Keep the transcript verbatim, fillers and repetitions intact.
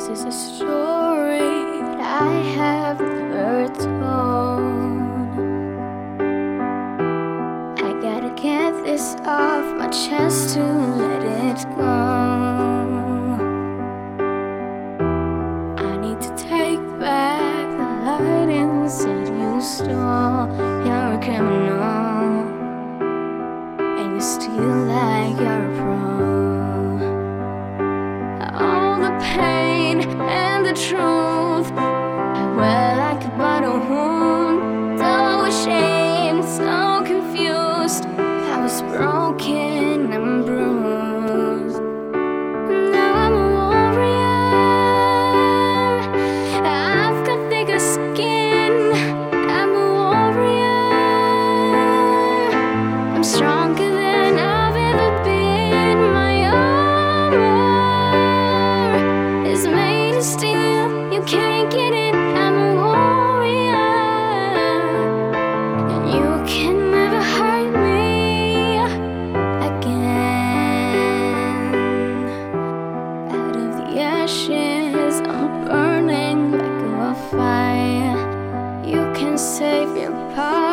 This is a story that I have never told. I gotta get this off my chest to let it go. I need to take back the light inside you stole. You're a criminal, and you steal like you're a pro. All the pain and the truth, I wear like a bottle wound. So ashamed, so confused, I was broken and bruised. Now I'm a warrior, I've got thicker skin. I'm a warrior, I'm stronger than I've ever been. My armor is made of steel, you can't get it. I'm a warrior, and you can never hurt me again. Out of the ashes, I'm burning like a fire. You can save your power.